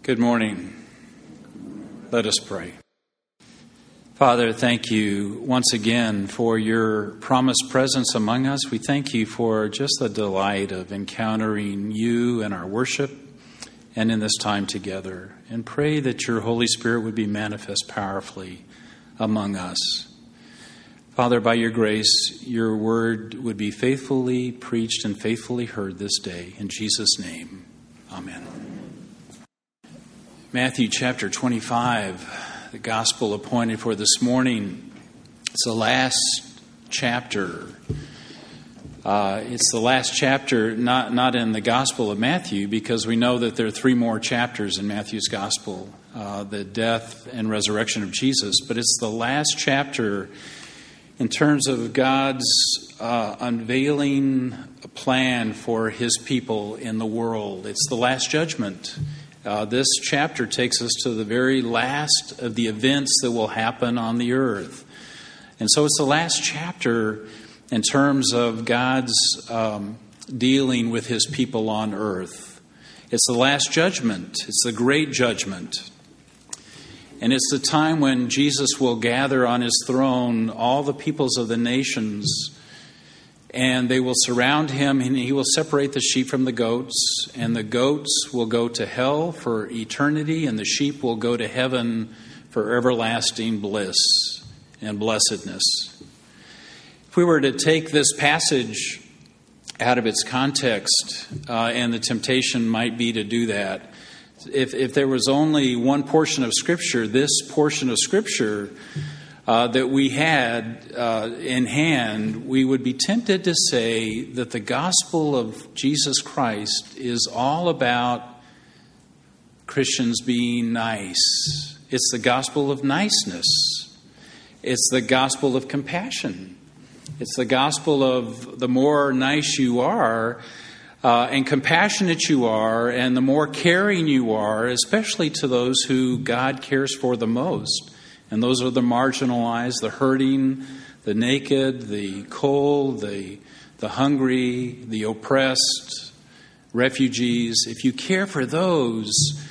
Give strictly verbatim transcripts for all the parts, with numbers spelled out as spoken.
Good morning. Let us pray. Father, thank you once again for your promised presence among us. We thank you for just the delight of encountering you in our worship and in this time together. And pray that your Holy Spirit would be manifest powerfully among us. Father, by your grace, your word would be faithfully preached and faithfully heard this day. In Jesus' name, amen. Matthew chapter twenty-five, the gospel appointed for this morning. It's the last chapter. Uh, it's the last chapter, not, not in the Gospel of Matthew, because we know that there are three more chapters in Matthew's Gospel, uh, the death and resurrection of Jesus. But it's the last chapter in terms of God's uh, unveiling a plan for his people in the world. It's the last judgment. Uh, this chapter takes us to the very last of the events that will happen on the earth. And so it's the last chapter in terms of God's um, dealing with his people on earth. It's the last judgment. It's the great judgment. And it's the time when Jesus will gather on his throne all the peoples of the nations, and they will surround him, and he will separate the sheep from the goats, and the goats will go to hell for eternity, and the sheep will go to heaven for everlasting bliss and blessedness. If we were to take this passage out of its context, uh, and the temptation might be to do that, if, if there was only one portion of Scripture, this portion of Scripture Uh, that we had uh, in hand, we would be tempted to say that the gospel of Jesus Christ is all about Christians being nice. It's the gospel of niceness. It's the gospel of compassion. It's the gospel of the more nice you are uh, and compassionate you are, and the more caring you are, especially to those who God cares for the most. And those are the marginalized, the hurting, the naked, the cold, the, the hungry, the oppressed, refugees. If you care for those,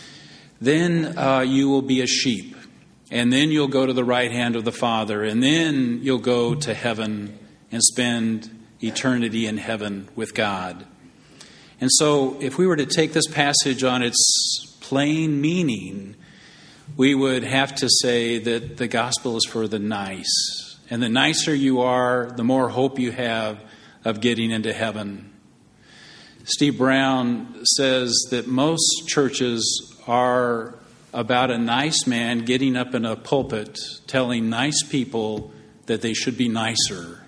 then uh, you will be a sheep. And then you'll go to the right hand of the Father. And then you'll go to heaven and spend eternity in heaven with God. And so if we were to take this passage on its plain meaning, we would have to say that the gospel is for the nice. And the nicer you are, the more hope you have of getting into heaven. Steve Brown says that most churches are about a nice man getting up in a pulpit telling nice people that they should be nicer.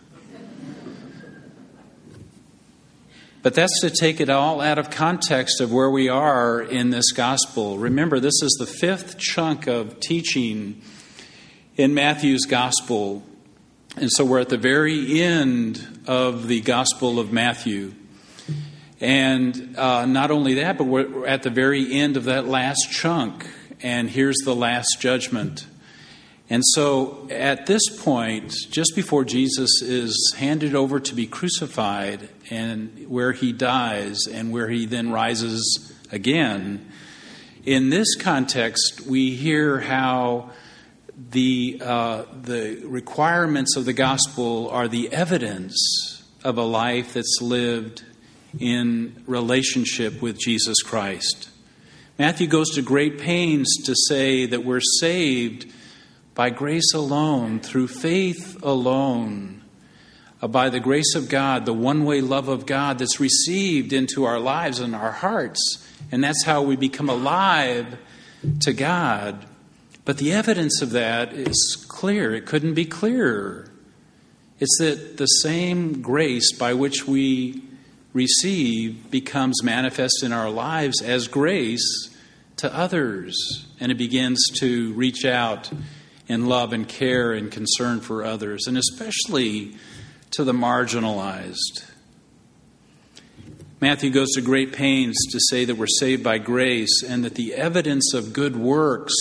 But that's to take it all out of context of where we are in this gospel. Remember, this is the fifth chunk of teaching in Matthew's gospel. And so we're at the very end of the gospel of Matthew. And uh, not only that, but we're at the very end of that last chunk. And here's the last judgment. And so at this point, just before Jesus is handed over to be crucified, and where he dies and where he then rises again, in this context, we hear how the uh, the requirements of the gospel are the evidence of a life that's lived in relationship with Jesus Christ. Matthew goes to great pains to say that we're saved by grace alone, through faith alone, uh, by the grace of God, the one-way love of God that's received into our lives and our hearts. And that's how we become alive to God. But the evidence of that is clear. It couldn't be clearer. It's that the same grace by which we receive becomes manifest in our lives as grace to others. And it begins to reach out in love and care and concern for others, and especially to the marginalized. Matthew goes to great pains to say that we're saved by grace, and that the evidence of good works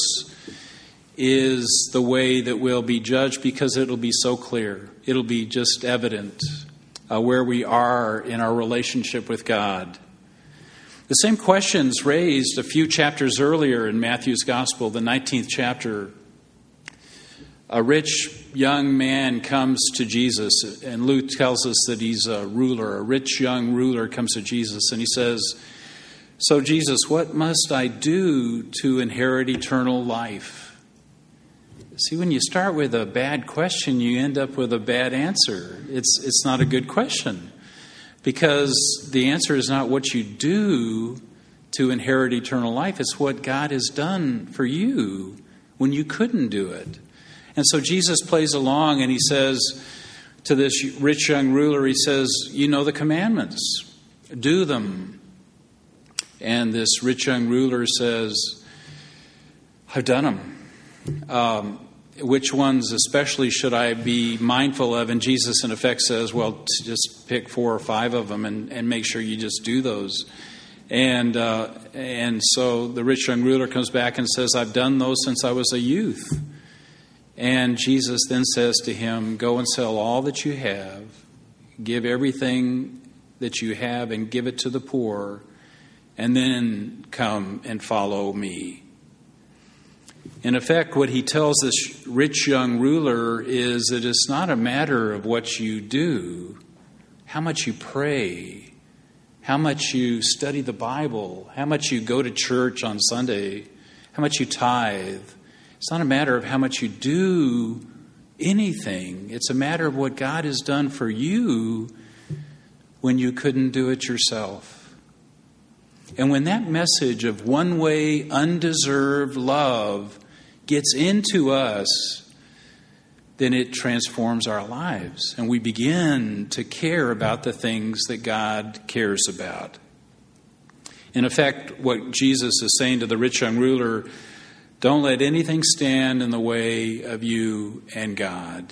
is the way that we'll be judged, because it'll be so clear. It'll be just evident uh, where we are in our relationship with God. The same questions raised a few chapters earlier in Matthew's Gospel, the nineteenth chapter. A rich young man comes to Jesus, and Luke tells us that he's a ruler. A rich young ruler comes to Jesus, and he says, "So Jesus, what must I do to inherit eternal life?" See, when you start with a bad question, you end up with a bad answer. It's, it's not a good question, because the answer is not what you do to inherit eternal life. It's what God has done for you when you couldn't do it. And so Jesus plays along and he says to this rich young ruler, he says, "You know the commandments, do them." And this rich young ruler says, "I've done them. Um, which ones especially should I be mindful of?" And Jesus in effect says, "Well, just pick four or five of them and, and make sure you just do those." And uh, and so the rich young ruler comes back and says, "I've done those since I was a youth." And Jesus then says to him, "Go and sell all that you have, give everything that you have and give it to the poor, and then come and follow me." In effect, what he tells this rich young ruler is that it's not a matter of what you do, how much you pray, how much you study the Bible, how much you go to church on Sunday, how much you tithe. It's not a matter of how much you do anything. It's a matter of what God has done for you when you couldn't do it yourself. And when that message of one-way, undeserved love gets into us, then it transforms our lives. And we begin to care about the things that God cares about. In effect, what Jesus is saying to the rich young ruler, don't let anything stand in the way of you and God.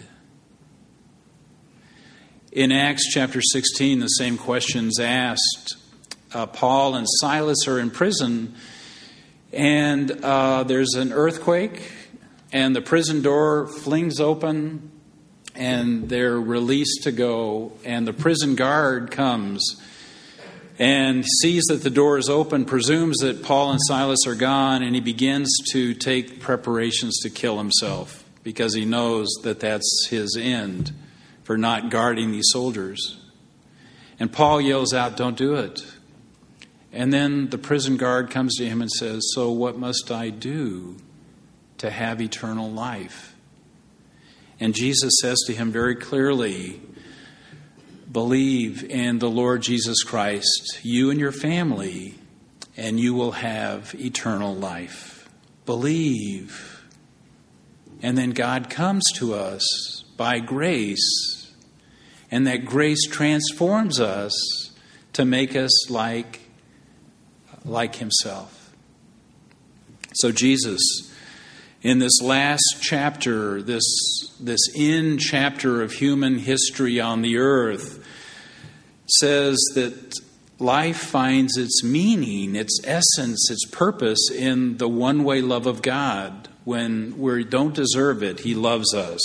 In Acts chapter sixteen, the same question's asked. Uh, Paul and Silas are in prison, and uh, there's an earthquake, and the prison door flings open, and they're released to go, and the prison guard comes and sees that the door is open, presumes that Paul and Silas are gone, and he begins to take preparations to kill himself because he knows that that's his end for not guarding these soldiers. And Paul yells out, "Don't do it." And then the prison guard comes to him and says, "So what must I do to have eternal life?" And Jesus says to him very clearly, "Believe in the Lord Jesus Christ, you and your family, and you will have eternal life." Believe. And then God comes to us by grace, and that grace transforms us to make us like, like Himself. So Jesus, in this last chapter, this, this end chapter of human history on the earth, says that life finds its meaning, its essence, its purpose in the one-way love of God. When we don't deserve it, He loves us.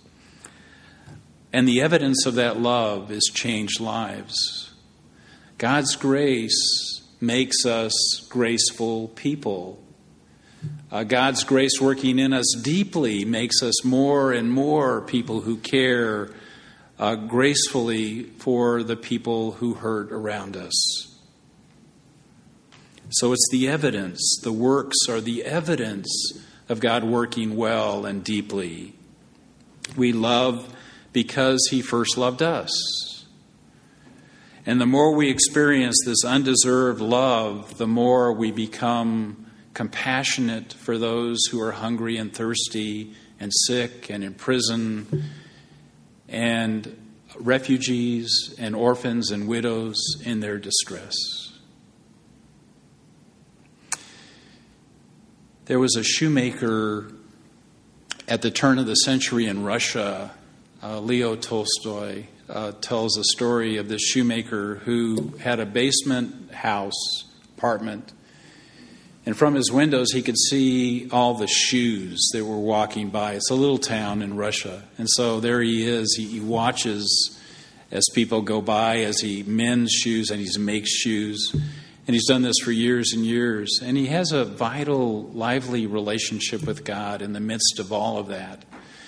And the evidence of that love is changed lives. God's grace makes us graceful people. Uh, God's grace working in us deeply makes us more and more people who care uh, gracefully for the people who hurt around us. So it's the evidence, the works are the evidence of God working well and deeply. We love because He first loved us. And the more we experience this undeserved love, the more we become compassionate for those who are hungry and thirsty and sick and in prison and refugees and orphans and widows in their distress. There was a shoemaker at the turn of the century in Russia. Uh, Leo Tolstoy uh, tells a story of this shoemaker who had a basement house, apartment, and from his windows he could see all the shoes that were walking by. It's a little town in Russia. And so there he is. He, he watches as people go by, as he mends shoes and he makes shoes. And he's done this for years and years. And he has a vital, lively relationship with God in the midst of all of that.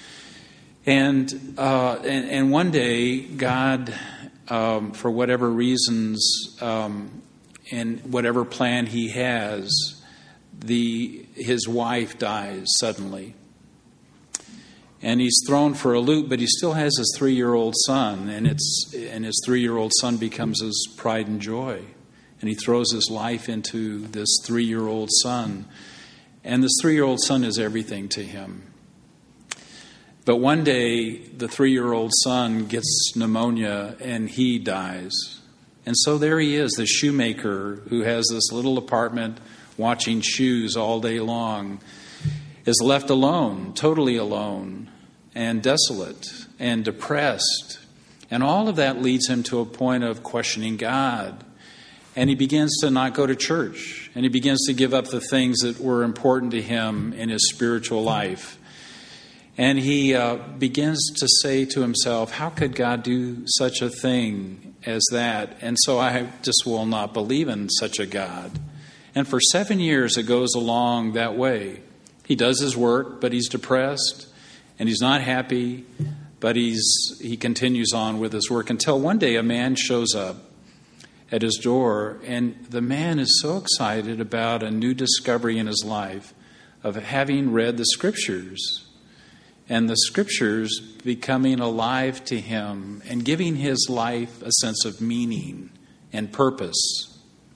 And uh, and, and one day, God, um, for whatever reasons, um, and whatever plan he has, the his wife dies suddenly. And he's thrown for a loop, but he still has his three-year-old son, and it's and his three-year-old son becomes his pride and joy. And he throws his life into this three-year-old son. And this three-year-old son is everything to him. But one day, the three-year-old son gets pneumonia and he dies. And so there he is, the shoemaker who has this little apartment watching shoes all day long, is left alone, totally alone, and desolate and depressed. And all of that leads him to a point of questioning God. And he begins to not go to church. And he begins to give up the things that were important to him in his spiritual life. And he uh, begins to say to himself, how could God do such a thing as that? And so I just will not believe in such a God. And for seven years it goes along that way. He does his work, but he's depressed. And he's not happy, but he's he continues on with his work until one day a man shows up at his door, and the man is so excited about a new discovery in his life of having read the Scriptures, and the Scriptures becoming alive to him and giving his life a sense of meaning and purpose.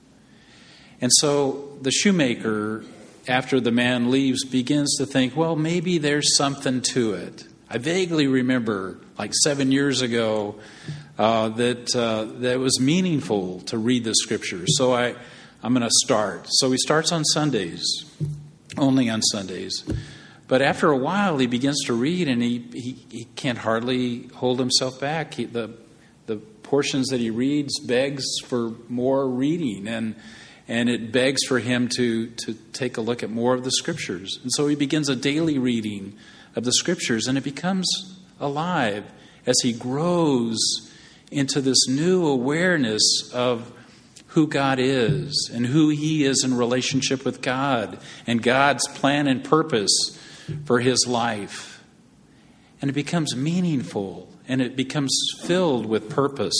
And so the shoemaker, after the man leaves, begins to think, well, maybe there's something to it. I vaguely remember, like seven years ago, Uh, that uh, that was meaningful to read the Scriptures. So I, I'm going to start. So he starts on Sundays, only on Sundays. But after a while, he begins to read, and he, he, he can't hardly hold himself back. He, the the portions that he reads begs for more reading, and and it begs for him to, to take a look at more of the Scriptures. And so he begins a daily reading of the Scriptures, and it becomes alive as he grows into this new awareness of who God is and who he is in relationship with God and God's plan and purpose for his life. And it becomes meaningful and it becomes filled with purpose.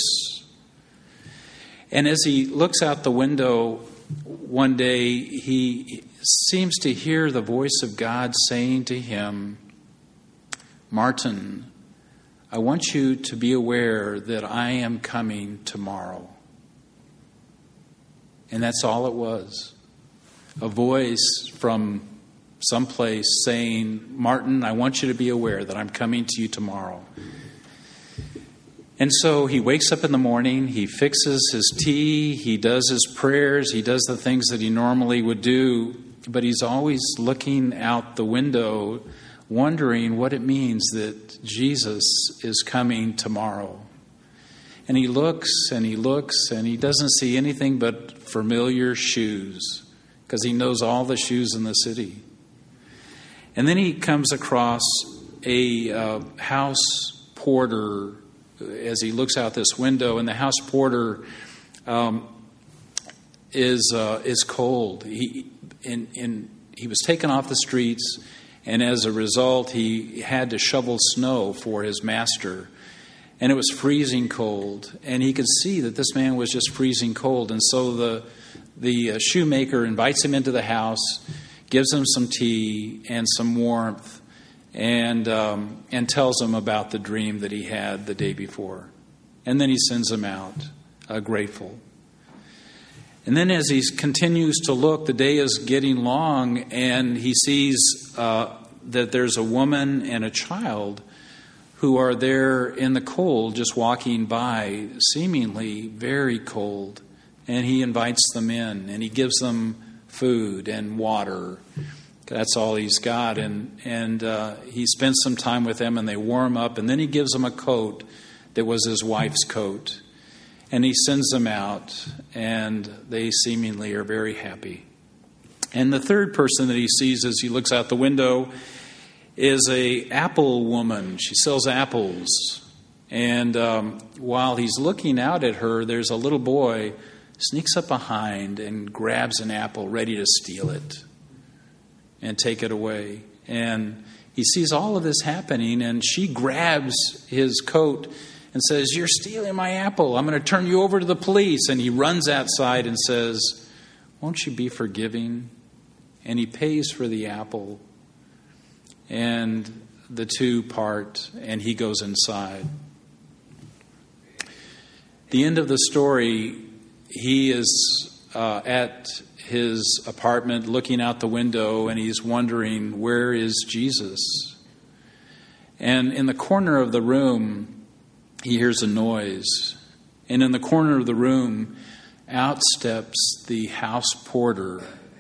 And as he looks out the window one day, he seems to hear the voice of God saying to him, Martin, I want you to be aware that I am coming tomorrow. And that's all it was. A voice from someplace saying, Martin, I want you to be aware that I'm coming to you tomorrow. And so he wakes up in the morning, he fixes his tea, he does his prayers, he does the things that he normally would do, but he's always looking out the window, wondering what it means that Jesus is coming tomorrow. And he looks and he looks and he doesn't see anything but familiar shoes, because he knows all the shoes in the city. And then he comes across a uh, house porter as he looks out this window, and the house porter um, is uh, is cold. He in, in he was taken off the streets, and as a result, he had to shovel snow for his master. And it was freezing cold, and he could see that this man was just freezing cold. And so the the shoemaker invites him into the house, gives him some tea and some warmth, and um, and tells him about the dream that he had the day before. And then he sends him out, uh, grateful. And then as he continues to look, the day is getting long, and he sees uh, that there's a woman and a child who are there in the cold, just walking by, seemingly very cold. And he invites them in, and he gives them food and water. That's all he's got. And, and uh, he spends some time with them, and they warm up. And then he gives them a coat that was his wife's coat. And he sends them out, and they seemingly are very happy. And the third person that he sees as he looks out the window is a apple woman. She sells apples. And um, while he's looking out at her, there's a little boy sneaks up behind and grabs an apple, ready to steal it and take it away. And he sees all of this happening, and she grabs his coat and says, "You're stealing my apple. I'm going to turn you over to the police." And he runs outside and says, "Won't you be forgiving?" And he pays for the apple. And the two part, and he goes inside. The end of the story, he is uh, at his apartment looking out the window, and he's wondering, where is Jesus? And in the corner of the room, he hears a noise. And in the corner of the room, out steps the house porter,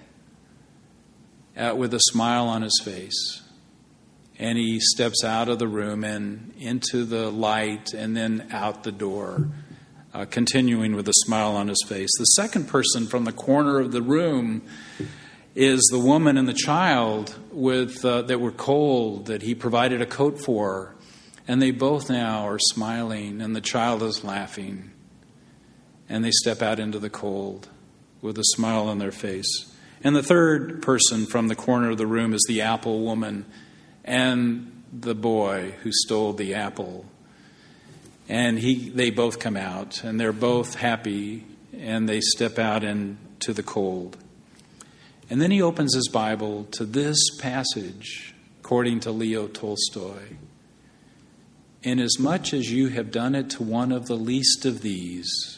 out with a smile on his face. And he steps out of the room and into the light and then out the door, uh, continuing with a smile on his face. The second person from the corner of the room is the woman and the child with uh, that were cold, that he provided a coat for. And they both now are smiling, and the child is laughing. And they step out into the cold with a smile on their face. And the third person from the corner of the room is the apple woman and the boy who stole the apple. And he, they both come out, and they're both happy, and they step out into the cold. And then he opens his Bible to this passage, according to Leo Tolstoy. "Inasmuch as you have done it to one of the least of these,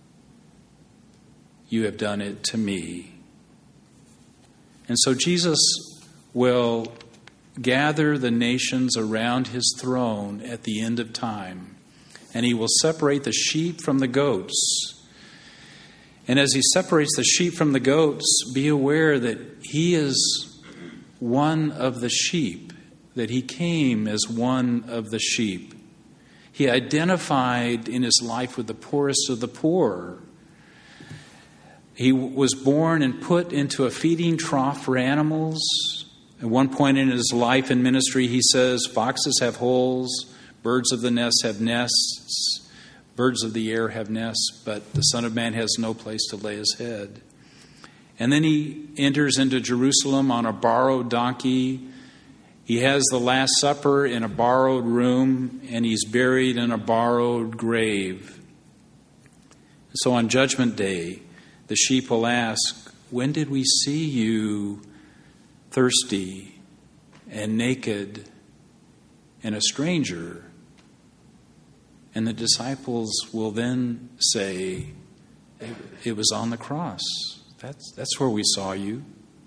you have done it to me." And so Jesus will gather the nations around his throne at the end of time, and he will separate the sheep from the goats. And as he separates the sheep from the goats, be aware that he is one of the sheep, that he came as one of the sheep. He identified in his life with the poorest of the poor. He was born and put into a feeding trough for animals. At one point in his life and ministry, he says, "Foxes have holes, birds of the nest have nests, birds of the air have nests, but the Son of Man has no place to lay his head." And then he enters into Jerusalem on a borrowed donkey. He has the Last Supper in a borrowed room, and he's buried in a borrowed grave. So on Judgment Day, the sheep will ask, "When did we see you thirsty and naked and a stranger?" And the disciples will then say, "It was on the cross. That's, that's where we saw you."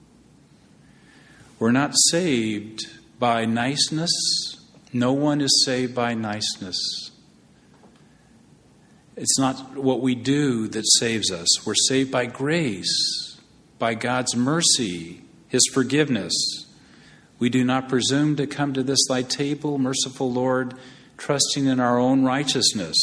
We're not saved by niceness. No one is saved by niceness. It's not what we do that saves us. We're saved by grace, by God's mercy, his forgiveness. We do not presume to come to this thy table, merciful Lord, trusting in our own righteousness.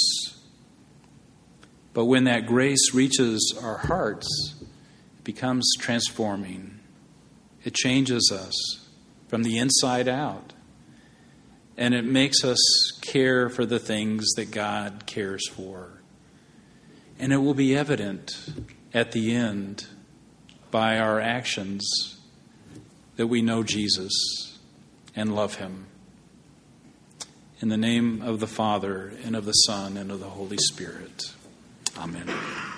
But when that grace reaches our hearts, it becomes transforming. It changes us from the inside out. And it makes us care for the things that God cares for. And it will be evident at the end by our actions that we know Jesus and love him. In the name of the Father, and of the Son, and of the Holy Spirit. Amen.